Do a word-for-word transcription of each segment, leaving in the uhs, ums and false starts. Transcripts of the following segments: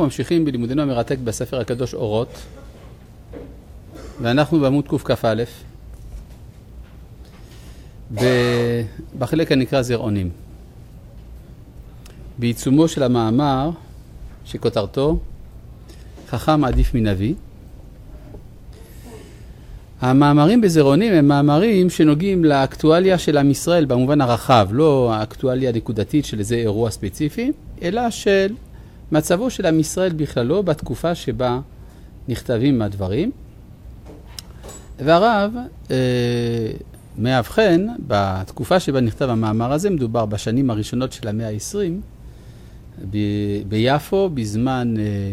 אנחנו ממשיכים בלימודנו המרתק בספר הקדוש אורות, ואנחנו בעמוד קכ"א, בחלק הנקרא זרעונים. בעיצומו של המאמר שכותרתו חכם עדיף מנביא. המאמרים בזרעונים הם מאמרים שנוגעים לאקטואליה של עם ישראל במובן הרחב, לא האקטואליה הנקודתית של איזה אירוע ספציפי, אלא של מצבו של עם ישראל בכללו בתקופה שבה נכתבים הדברים. והרב אה, מאבחן בתקופה שבה נכתב המאמר הזה, מדובר בשנים הראשונות של המאה ה-עשרים, ב- ביפו, בזמן אה,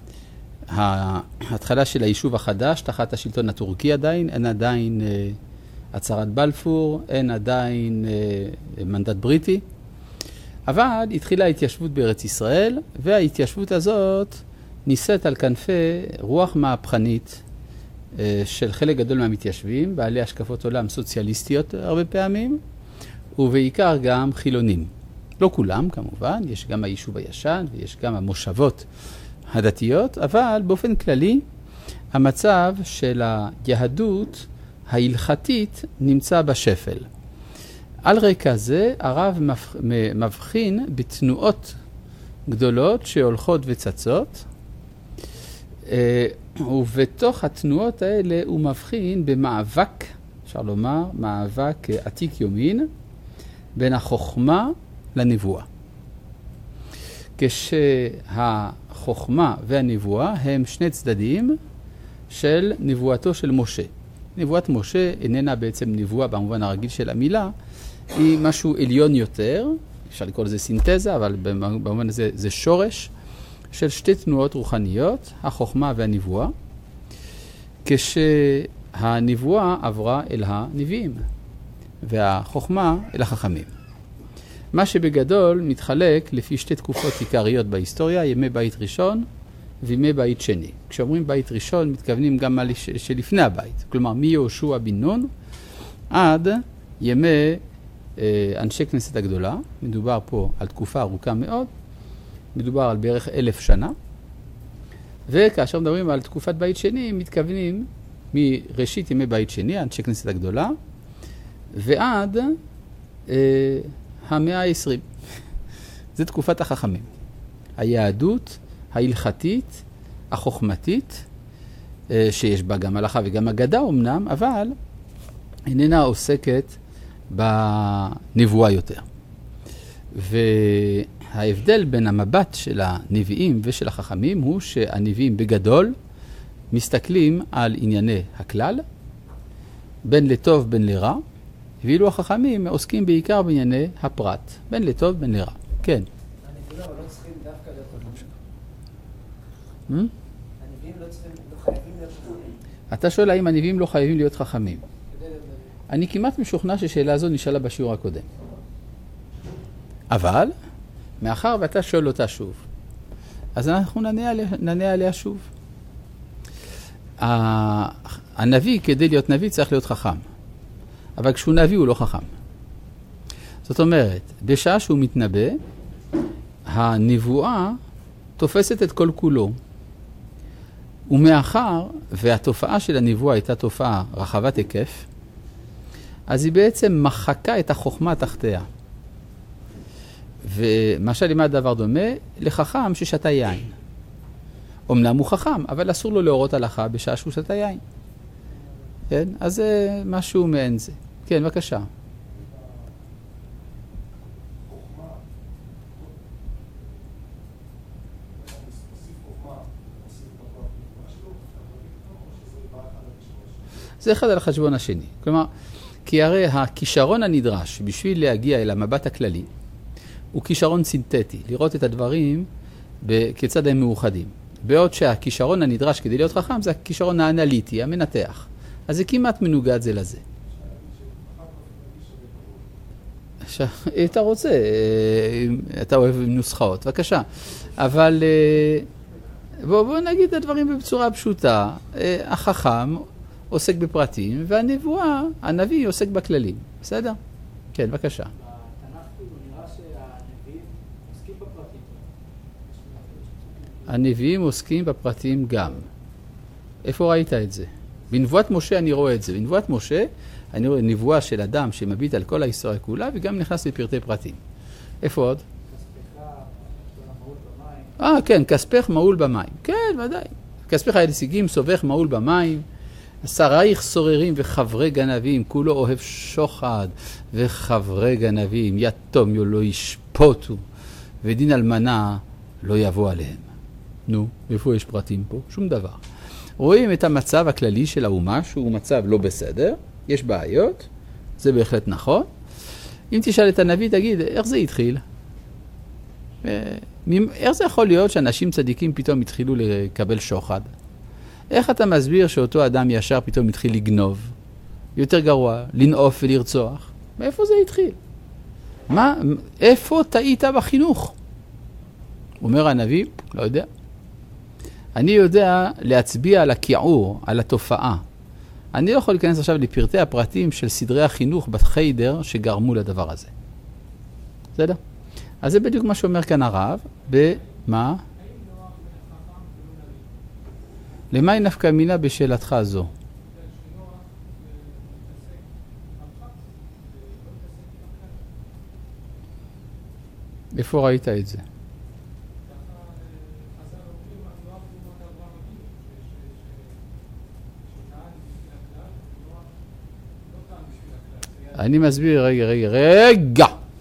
ההתחלה של היישוב החדש, תחת השלטון הטורקי עדיין, אין עדיין אה, הצהרת בלפור, אין עדיין אה, מנדט בריטי, אבל התחילה ההתיישבות בארץ ישראל, וההתיישבות הזאת ניסית על כנפי רוח מהפכנית אה, של חלק גדול מהמתיישבים, בעלי השקפות עולם סוציאליסטיות הרבה פעמים, ובעיקר גם חילונים. לא כולם כמובן, יש גם היישוב הישן ויש גם המושבות הדתיות, אבל באופן כללי המצב של היהדות ההלכתית נמצא בשפל. על רקע זה הרב מבחין בתנועות גדולות שהולכות וצצות, ובתוך התנועות האלה הוא מבחין במאבק, אפשר לומר, מאבק עתיק יומין, בין החוכמה לנבואה. כשהחוכמה והנבואה הם שני צדדים של נבואתו של משה. נבואת משה איננה בעצם נבואה במובן הרגיל של המילה, היא משהו עליון יותר, אפשר לקרוא לזה סינתזה, אבל במובן הזה זה שורש של שתי תנועות רוחניות, החוכמה והנבואה, כשהנבואה עברה אל הנביאים, והחוכמה אל החכמים. מה שבגדול מתחלק לפי שתי תקופות עיקריות בהיסטוריה, ימי בית ראשון וימי בית שני. כשאומרים בית ראשון מתכוונים גם מה שלפני הבית, כלומר מיהושע בן נון עד ימי אה, אנשי כנסת הגדולה, מדובר פה על תקופה ארוכה מאוד, מדובר על בערך אלף שנה, וכאשר מדברים על תקופת בית שני מתכוונים מראשית ימי בית שני, אנשי כנסת הגדולה, ועד אה, המאה ה-עשרים. זה תקופת החכמים. היהדות ההלכתית, החוכמתית, שיש בה גם הלכה וגם אגדה אמנם, אבל איננה עוסקת בנבואה יותר. וההבדל בין המבט של הנביאים ושל החכמים הוא שהנביאים בגדול מסתכלים על ענייני הכלל, בין לטוב בין לרע, ואילו החכמים עוסקים בעיקר בענייני הפרט, בין לטוב בין לרע. כן. הנביאים לא צריכים דווקא להיות חכמים. הנביאים לא צריכים, לא חייבים להיות חכמים. אתה שואל האם הנביאים לא חייבים להיות חכמים. אני כמעט משוכנע ששאלה זו נשאלה בשיעור הקודם. אבל, מאחר ואתה שואל אותה שוב, אז אנחנו נענה עליה, נענה עליה שוב. הנביא, כדי להיות נביא, צריך להיות חכם. אבל כשהוא נביא הוא לא חכם. זאת אומרת, בשעה שהוא מתנבא, הנבואה תופסת את כל כולו. ומאחר והתופעה של הנבואה הייתה תופעה רחבת היקף, אז היא בעצם מחקה את החוכמה תחתיה. ומשל למה דבר דומה? לחכם ששתה יין. אמנם הוא חכם, אבל אסור לו להורות הלכה בשעה שהוא שתה יין. כן? אז זה משהו מעין זה. כן, בבקשה. זה אחד על החשבון השני. כלומר, כי הרי הכישרון הנדרש בשביל להגיע אל המבט הכללי, הוא כישרון סינתטי, לראות את הדברים כיצד הם מאוחדים. בעוד שהכישרון הנדרש כדי להיות חכם זה הכישרון האנליטי, המנתח. אז זה כמעט מנוגד זה לזה. אתה רוצה, אתה אוהב נוסחאות, בבקשה. אבל בוא, בוא נגיד את הדברים בצורה פשוטה. החכם עוסק בפרטים, והנבואה, הנביא עוסק בכללים. בסדר? כן, בבקשה. בתנ"ך נראה שהנביאים עוסקים בפרטים. הנביאים עוסקים בפרטים גם. איפה ראית את זה? בנבואת משה אני רואה את זה. בנבואת משה אני רואה נבואה של אדם שמביט על כל ההיסטוריה כולה וגם נכנס לפרטי פרטים. איפה עוד? אה, כן, כספך מעול במים. כן, ודאי. כספך הידסיגים סובך מעול במים. שרייך סוררים וחברי גנבים, כולו אוהב שוחד וחברי גנבים, יתום לא ישפוטו, ודין אלמנה לא יבוא עליהם. נו, איפה יש פרטים פה? שום דבר. רואים את המצב הכללי של האומה, שהוא מצב לא בסדר, יש בעיות, זה בהחלט נכון. אם תשאל את הנביא, תגיד, איך זה התחיל? איך זה יכול להיות שאנשים צדיקים פתאום התחילו לקבל שוחד? איך אתה מסביר שאותו אדם ישר פתאום התחיל לגנוב? יותר גרוע, לנעוף ולרצוח? מאיפה זה התחיל? מה, איפה טעית בחינוך? אומר הנביא, לא יודע. אני יודע להצביע על הכיעור, על התופעה. אני לא יכול להיכנס עכשיו לפרטי הפרטים של סדרי החינוך בחיידר שגרמו לדבר הזה. בסדר? אז זה בדיוק מה שאומר כאן הרב, במה? למה היא נפקא מינה בשאלתך זו? איפה ראית את זה? אני מסביר, רגע, רגע, רגע.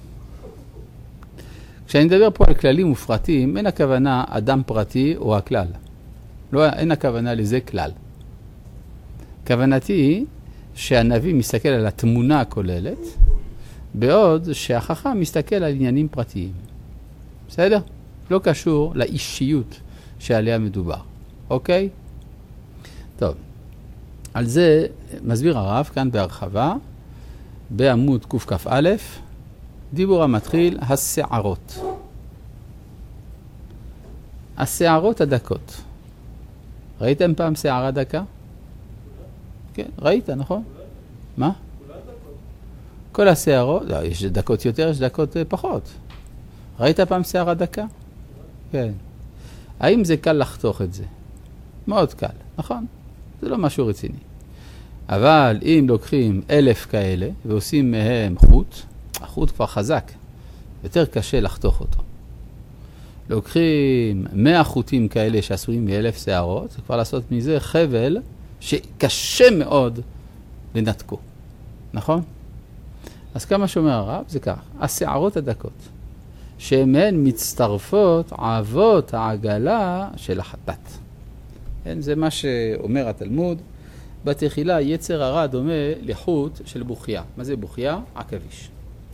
כשאני מדבר פה על כללים ופרטים, אין הכוונה אדם פרטי או הכלל. לא, אין הכוונה לזה כלל. כוונתי היא שהנביא מסתכל על התמונה הכוללת, בעוד שהחכם מסתכל על עניינים פרטיים. בסדר? לא קשור לאישיות שעליה מדובר. אוקיי? טוב. על זה מסביר הרב כאן בהרחבה, בעמוד קכ"א, דיבור המתחיל, השערות. השערות הדקות. ראיתם פעם שערה דקה? כן, ראית, נכון? מה? כל השערות, לא, יש דקות יותר, יש דקות פחות. ראית פעם שערה דקה? כן. האם זה קל לחתוך את זה? מאוד קל, נכון? זה לא משהו רציני. אבל אם לוקחים אלף כאלה ועושים מהם חוט, החוט כבר חזק, יותר קשה לחתוך אותו. לוקחים מאה חוטים כאלה שעשויים מאלף שערות, זה כבר לעשות מזה חבל שקשה מאוד לנתקו. נכון? אז כמה שאומר הרב זה כך, השערות הדקות, שהן מצטרפות אבות העגלה של החטאת. כן, זה מה שאומר התלמוד, בתחילה יצר הרע דומה לחוט של בוכיה. מה זה בוכיה? עכביש.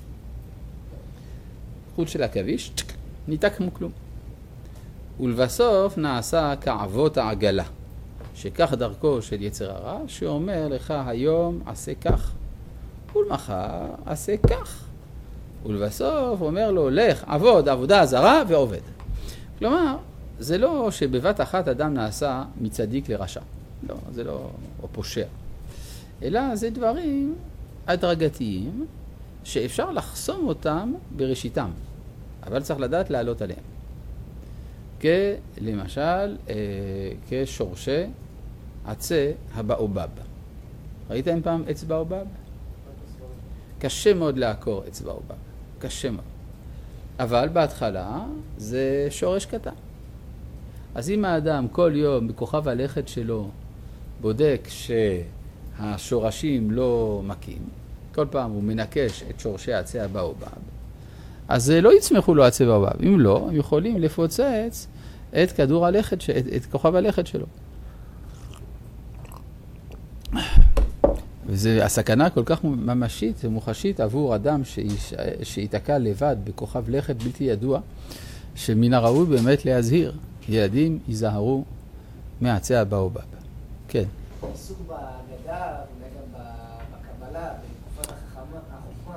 חוט של עכביש, ניתק כמו כלום. ולבסוף נעשה כאבות העגלה, שכך דרכו של יצר הרע, שאומר לך היום עשה כך, ולמחר עשה כך. ולבסוף אומר לו, לך, עבוד, עבודה זרה ועובד. כלומר, זה לא שבבת אחת אדם נעשה מצדיק לרשע. לא, זה לא או פושע. אלא זה דברים הדרגתיים שאפשר לחסום אותם בראשיתם, אבל צריך לדעת לעלות עליהם. כלמשל, אה, כשורשי עצי הבאובב. ראיתם פעם עץ באובב? קשה מאוד לעקור עץ באובב. קשה מאוד. אבל בהתחלה זה שורש קטן. אז אם האדם כל יום בכוכב הלכת שלו בודק שהשורשים לא מכים, כל פעם הוא מנקש את שורשי עצי הבאובב, אז לא יצמחו לו עצי באובב. אם לא, הם יכולים לפוצץ את כדור הלכת, את, את כוכב הלכת שלו. וזה הסכנה כל כך ממשית ומוחשית עבור אדם שיש, שיתקע לבד בכוכב לכת בלתי ידוע, שמן הראוי באמת להזהיר. ילדים ייזהרו מעצי הבאובב. כן. עיסוק בהגדה, אולי גם בקבלה, בתקופת החוכמה,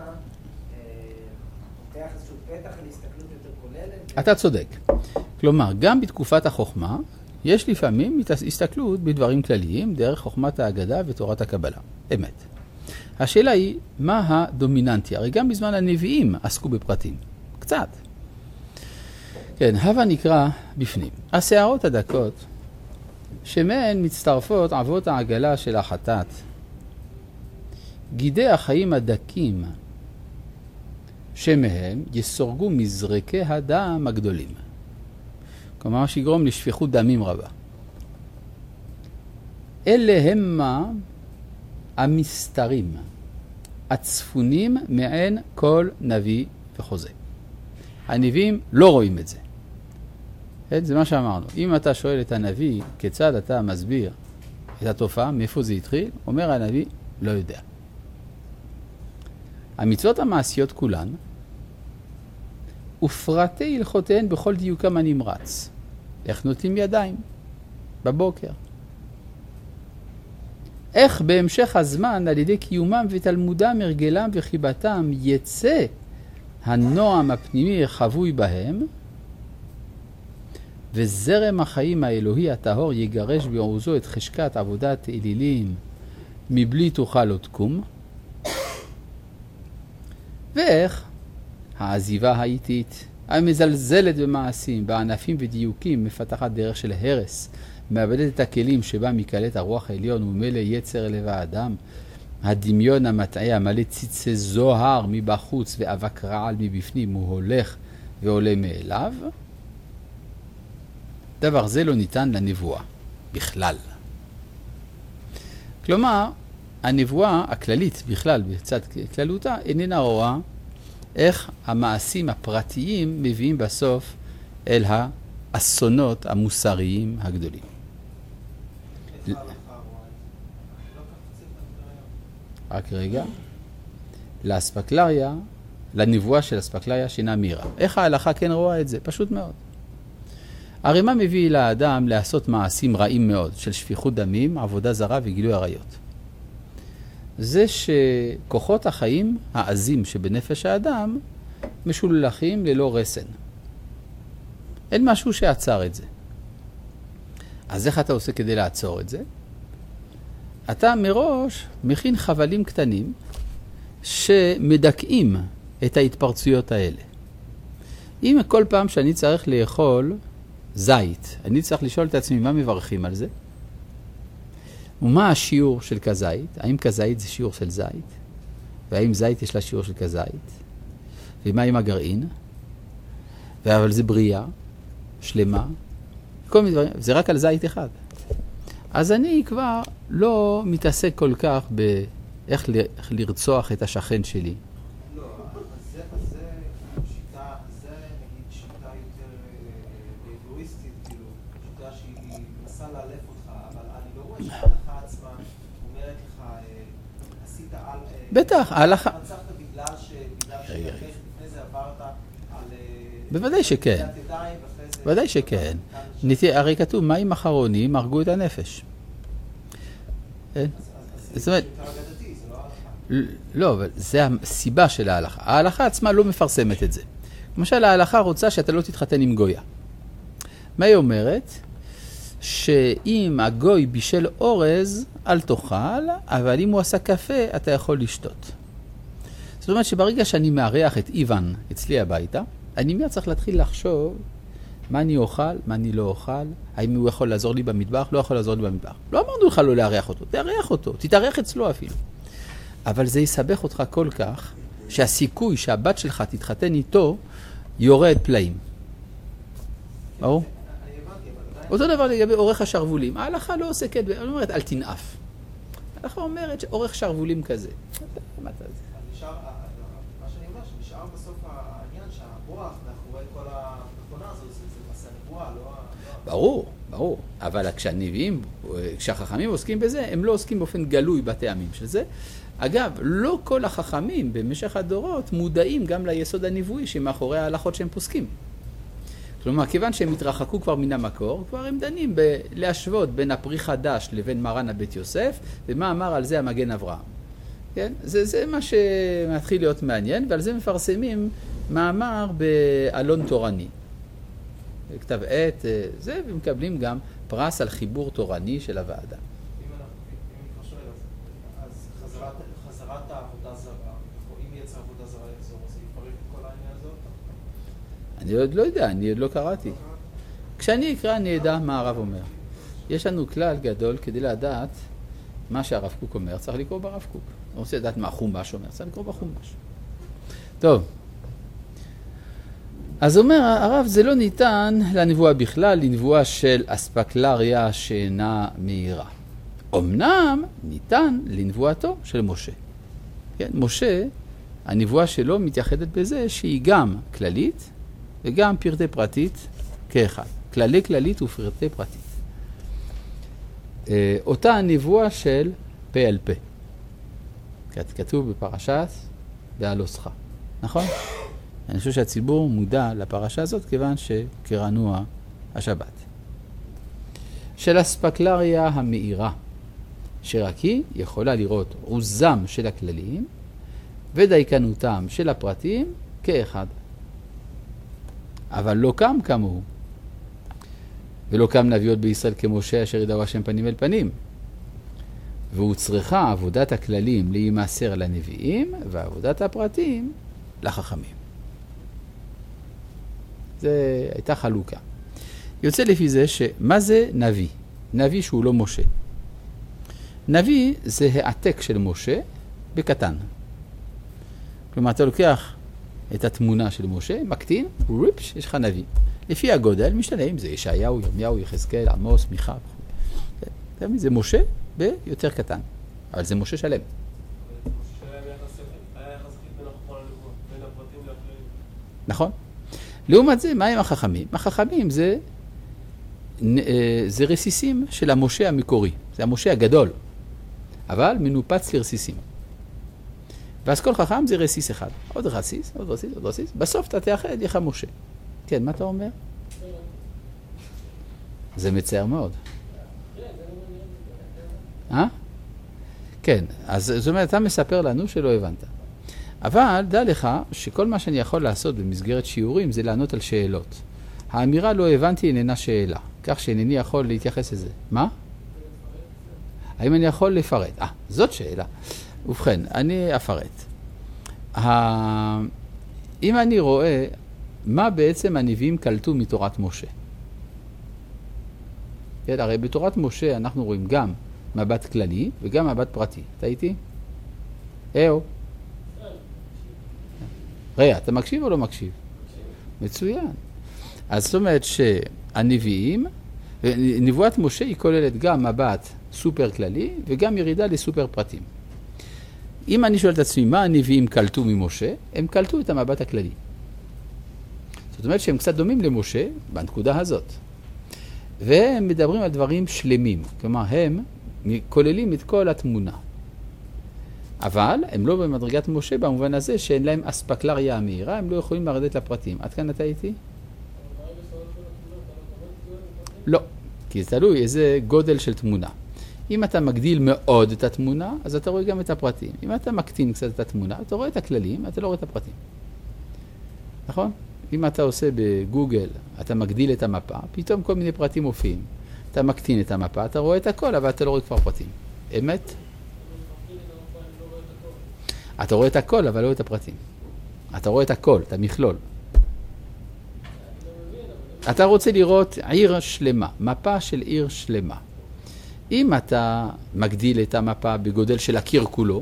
פותח איזשהו פתח להסתכלות יותר כוללת. אתה צודק. כלומר, גם בתקופת החוכמה, יש לפעמים הסתכלות בדברים כלליים דרך חוכמת ההגדה ותורת הקבלה. אמת. השאלה היא, מה הדומיננטי? הרי גם בזמן הנביאים עסקו בפרטים. קצת. כן, הווה נקרא בפנים. השערות הדקות, שמהן מצטרפות אבות העגלה של החטאת. גידי החיים הדקים, שמהם יסורגו מזרקי הדם הגדולים. כלומר, שיגרום לשפיכות דמים רבה. אלה המה המסתרים, הצפונים מעין כל נביא וחוזה. הנביאים לא רואים את זה. זה מה שאמרנו. אם אתה שואל את הנביא כיצד אתה מסביר את התופעה, מאיפה זה התחיל, אומר הנביא, לא יודע. המצוות המעשיות כולן, ופרטי הלכותיהן בכל דיוקם הנמרץ. איך נוטלים ידיים? בבוקר. איך בהמשך הזמן, על ידי קיומם ותלמודם, הרגלם וחיבתם, יצא הנועם הפנימי חבוי בהם, וזרם החיים האלוהי הטהור יגרש בעוזו את חשקת עבודת אלילים מבלי תוכל עוד קום. ואיך העזיבה האיטית, המזלזלת במעשים, בענפים ודיוקים, מפתחת דרך של הרס, מאבדת את הכלים שבה מקלט הרוח העליון ומלא יצר לב האדם, הדמיון המטעה המלא ציצי זוהר מבחוץ ואבק רעל מבפנים, הוא הולך ועולה מאליו. דבר זה לא ניתן לנבואה בכלל. כלומר, הנבואה הכללית בכלל, בצד כללותה, איננה רואה איך המעשים הפרטיים מביאים בסוף אל האסונות המוסריים הגדולים. רק רגע. לאספקלריה, לנבואה של אספקלריה שינה מירה. איך ההלכה כן רואה את זה? פשוט מאוד. הרי מה מביא לאדם לעשות מעשים רעים מאוד של שפיכות דמים, עבודה זרה וגילוי עריות? זה שכוחות החיים העזים שבנפש האדם משולחים ללא רסן. אין משהו שעצר את זה. אז איך אתה עושה כדי לעצור את זה? אתה מראש מכין חבלים קטנים שמדכאים את ההתפרצויות האלה. אם כל פעם שאני צריך לאכול זית, אני צריך לשאול את עצמי מה מברכים על זה? ומה השיעור של כזית? האם כזית זה שיעור של זית? והאם זית יש לה שיעור של כזית? ומה עם הגרעין? אבל זה בריאה, שלמה, כל מיני דברים, זה רק על זית אחד. אז אני כבר לא מתעסק כל כך באיך לרצוח את השכן שלי. לא, זה, זה שיטה, זה נגיד שיטה יותר אגואיסטית, כאילו, שיטה שהיא מנסה לאלף אותך, אבל אני לא רואה שההלכה עצמה אומרת לך, עשית על... בטח, ההלכה... רצחת בגלל שבגלל שלפני זה עברת על... בוודאי שכן. בוודאי שכן. הרי כתוב, מים אחרונים הרגו את הנפש. זאת אומרת, לא, אבל זה הסיבה של ההלכה. ההלכה עצמה לא מפרסמת את זה. למשל, ההלכה רוצה שאתה לא תתחתן עם גויה. מה היא אומרת? שאם הגוי בישל אורז, אל תאכל, אבל אם הוא עשה קפה, אתה יכול לשתות. זאת אומרת שברגע שאני מארח את איוון אצלי הביתה, אני מיד צריך להתחיל לחשוב מה אני אוכל, מה אני לא אוכל, האם הוא יכול לעזור לי במטבח, לא יכול לעזור לי במטבח. לא אמרנו לך לא לארח אותו, תארח אותו, תתארח אצלו אפילו. אבל זה יסבך אותך כל כך, שהסיכוי שהבת שלך תתחתן איתו, יורד פלאים. ברור? אותו דבר לגבי אורך השרבולים. ההלכה לא עוסקת, אני אומרת, אל תנאף. ההלכה אומרת שאורך שרבולים כזה. מה אתה זה? מה שאני אומר, שנשאר בסוף העניין שהמוח מאחורי כל המכונה הזאת, זה למעשה נבואה, לא... ברור, ברור. אבל כשהנביאים, כשהחכמים עוסקים בזה, הם לא עוסקים באופן גלוי בטעמים של זה. אגב, לא כל החכמים במשך הדורות מודעים גם ליסוד הנבואי שמאחורי ההלכות שהם פוסקים. כלומר, כיוון שהם התרחקו כבר מן המקור, כבר הם דנים להשוות בין הפרי חדש לבין מרן הבית יוסף, ומה אמר על זה המגן אברהם. כן? זה, זה מה שמתחיל להיות מעניין, ועל זה מפרסמים מאמר באלון תורני. כתב עת, זה, ומקבלים גם פרס על חיבור תורני של הוועדה. אם אני חושב על זה, אז חזרת, חזרת העבודה זרה, או אם יצא עבודה זרה יחזור, אז יפרק את כל העניין הזאת? אני עוד לא יודע, אני עוד לא קראתי. כשאני אקרא אני אדע מה הרב אומר. יש לנו כלל גדול כדי לדעת מה שהרב קוק אומר, צריך לקרוא ברב קוק. אני רוצה לדעת מה החומש אומר, צריך לקרוא בחומש. טוב. אז אומר הרב, זה לא ניתן לנבואה בכלל, לנבואה של אספקלריה שאינה מהירה. אמנם ניתן לנבואתו של משה. כן, משה, הנבואה שלו מתייחדת בזה שהיא גם כללית וגם פרטי פרטית כאחד. כללי כללית ופרטי פרטית. אותה הנבואה של פה אל פה. כתוב בפרשת בעלוסך. נכון? אני חושב שהציבור מודע לפרשה הזאת כיוון שקראנו השבת. של אספקלריה המאירה, שרק היא יכולה לראות עוזם של הכללים ודייקנותם של הפרטים כאחד. אבל לא קם כמוהו. ולא קם נביאות בישראל כמשה אשר ידעו השם פנים אל פנים. והוא צריכה עבודת הכללים להימסר לנביאים ועבודת הפרטים לחכמים. זה הייתה חלוקה. יוצא לפי זה שמה זה נביא? נביא שהוא לא משה. נביא זה העתק של משה בקטן. כלומר, אתה לוקח את התמונה של משה, מקטין, ריפש, יש לך נביא. לפי הגודל משתנה אם זה ישעיהו, ירמיהו, יחזקאל, עמוס, מיכה וכו'. זה משה ביותר קטן, אבל זה משה שלם. נכון. לעומת זה, מה הם החכמים? החכמים זה, זה רסיסים של המשה המקורי. זה המשה הגדול, אבל מנופץ לרסיסים. ואז כל חכם זה רסיס אחד. עוד רסיס, עוד רסיס, עוד רסיס. בסוף אתה תאחד לך משה. כן, מה אתה אומר? זה מצער מאוד. אה? כן, אז זאת אומרת, אתה מספר לנו שלא הבנת. אבל דע לך שכל מה שאני יכול לעשות במסגרת שיעורים זה לענות על שאלות. האמירה לא הבנתי איננה שאלה, כך שאינני יכול להתייחס לזה. מה? האם אני יכול לפרט? אה, זאת שאלה. ובכן, אני אפרט. אם אני רואה מה בעצם הנביאים קלטו מתורת משה. כן, הרי בתורת משה אנחנו רואים גם מבט כללי וגם מבט פרטי. אתה איתי? אהו. ראה, אתה מקשיב או לא מקשיב? מצוין. אז זאת אומרת שהנביאים, נבואת משה היא כוללת גם מבט סופר כללי וגם ירידה לסופר פרטים. אם אני שואל את עצמי מה הנביאים קלטו ממשה, הם קלטו את המבט הכללי. זאת אומרת שהם קצת דומים למשה בנקודה הזאת. והם מדברים על דברים שלמים, כלומר הם כוללים את כל התמונה. אבל הם לא במדרגת משה במובן הזה שאין להם אספקלריה המהירה, הם לא יכולים לרדת לפרטים. עד כאן אתה איתי? לא, כי זה תלוי איזה גודל של תמונה. אם אתה מגדיל מאוד את התמונה, אז אתה רואה גם את הפרטים. אם אתה מקטין קצת את התמונה, אתה רואה את הכללים, אתה לא רואה את הפרטים. נכון? אם אתה עושה בגוגל, אתה מגדיל את המפה, פתאום כל מיני פרטים מופיעים. אתה מקטין את המפה, אתה רואה את הכל, אבל אתה לא רואה כבר פרטים. אמת? אתה רואה את הכל, אבל לא את הפרטים. אתה רואה את הכל, את המכלול. אתה רוצה לראות עיר שלמה, מפה של עיר שלמה. אם אתה מגדיל את המפה בגודל של הקיר כולו,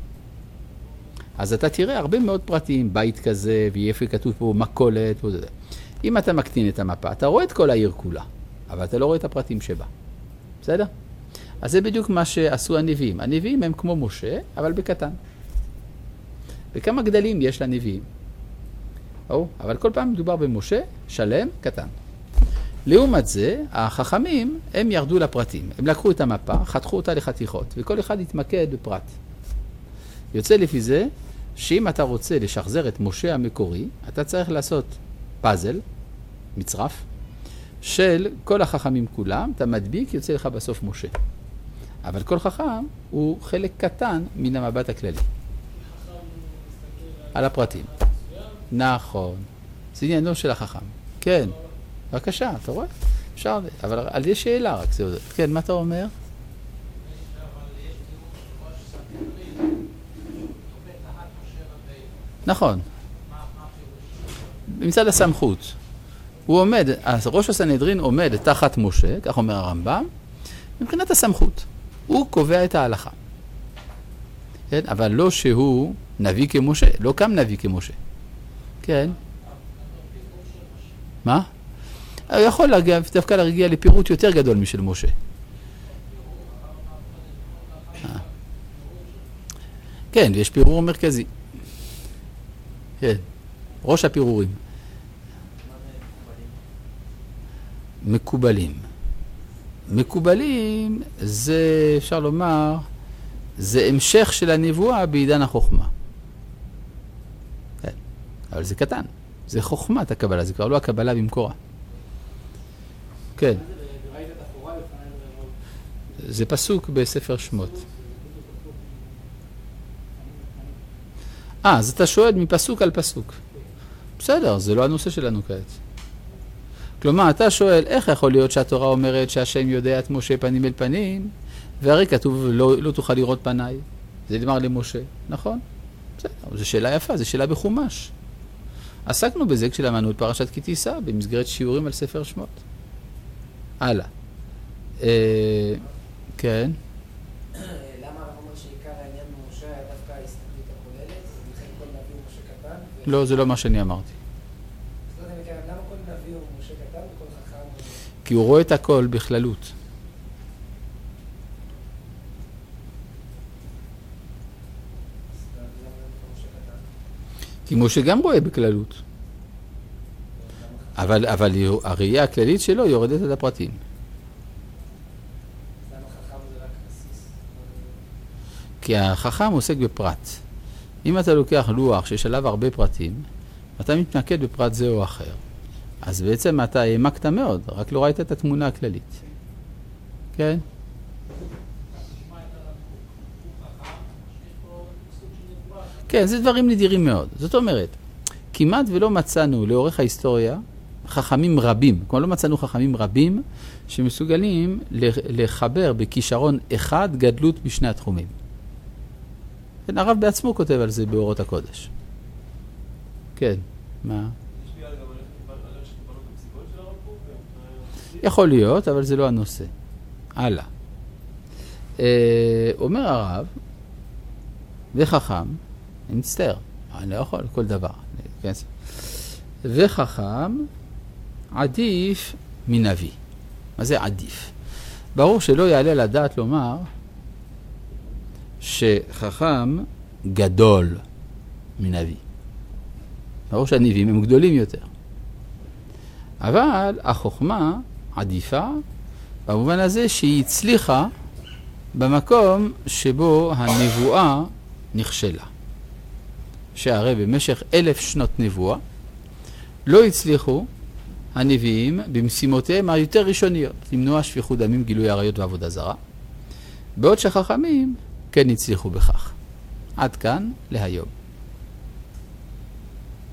אז אתה תראה הרבה מאוד פרטים, בית כזה, ויפה כתוב פה מקולת וזה. אם אתה מקטין את המפה, אתה רואה את כל העיר כולה, אבל אתה לא רואה את הפרטים שבה. בסדר? אז זה בדיוק מה שעשו הנביאים. הנביאים הם כמו משה, אבל בקטן. וכמה גדלים יש לנביאים? או, אבל כל פעם מדובר במשה, שלם, קטן. לעומת זה, החכמים, הם ירדו לפרטים. הם לקחו את המפה, חתכו אותה לחתיכות, וכל אחד יתמקד בפרט. יוצא לפי זה, שאם אתה רוצה לשחזר את משה המקורי, אתה צריך לעשות פאזל, מצרף, של כל החכמים כולם, אתה מדביק, יוצא לך בסוף משה. אבל כל חכם הוא חלק קטן מן המבט הכללי. על הפרטים. נכון. זה עניינו של החכם. כן. בבקשה, אתה רואה? אפשר, אבל על זה שאלה רק. כן, מה אתה אומר? נכון. מצד הסמכות. הוא עומד, ראש הסנהדרין עומד תחת משה, כך אומר הרמב"ם, מבחינת הסמכות. הוא קובע את ההלכה. כן? אבל לא שהוא נביא כמשה, לא קם נביא כמשה. כן? מה? הוא יכול להגיע, דווקא להגיע לפירוט יותר גדול משל משה. כן, ויש פירור מרכזי. כן, ראש הפירורים. מקובלים. מקובלים זה, אפשר לומר, זה המשך של הנבואה בעידן החוכמה. כן, אבל זה קטן. זה חוכמת הקבלה, זה כבר לא הקבלה במקורה. כן. זה פסוק בספר שמות. אה, אז אתה שואל מפסוק על פסוק. בסדר, זה לא הנושא שלנו כעת. כלומר, אתה שואל, איך יכול להיות שהתורה אומרת שהשם יודע את משה פנים אל פנים, והרי כתוב, לא, לא תוכל לראות פניי. זה נאמר למשה, נכון? בסדר, זו שאלה יפה, זו שאלה בחומש. עסקנו בזה כשלמדנו את פרשת כי תישא, במסגרת שיעורים על ספר שמות. הלאה. אה, כן. למה הרב אומר שעיקר העניין במשה היה דווקא ההסתכלות הכוללת, ולכן כל נביא הוא משה קטן? לא, זה לא מה שאני אמרתי. אז לא יודע, למה כל נביא הוא משה קטן וכל חכם הוא... כי הוא רואה את הכל בכללות. אז למה הוא משה קטן? כי משה גם רואה בכללות. אבל, אבל הראייה הכללית שלו יורדת עד הפרטים. למה חכם זה רק בסיס? כי החכם עוסק בפרט. אם אתה לוקח לוח שיש עליו הרבה פרטים, אתה מתנקד בפרט זה או אחר. אז בעצם אתה העמקת מאוד, רק לא ראית את התמונה הכללית. כן? כן, זה דברים נדירים מאוד. זאת אומרת, כמעט ולא מצאנו לאורך ההיסטוריה חכמים רבים, כמו לא מצאנו חכמים רבים שמסוגלים לחבר בכישרון אחד גדלות בשני התחומים. כן, הרב בעצמו כותב על זה באורות הקודש. כן, מה? יכול להיות, אבל זה לא הנושא. הלאה. אה, אומר הרב, וחכם, אני מצטער, אני לא יכול, כל דבר. כן. וחכם עדיף מנביא. מה זה עדיף? ברור שלא יעלה לדעת לומר שחכם גדול מנביא. ברור שהנביאים הם גדולים יותר. אבל החוכמה עדיפה במובן הזה שהיא הצליחה במקום שבו הנבואה נכשלה. שהרי במשך אלף שנות נבואה לא הצליחו הנביאים במשימותיהם היותר ראשוניות, למנוע שפיכות דמים, גילוי עריות ועבודה זרה, בעוד שחכמים כן הצליחו בכך. עד כאן להיום.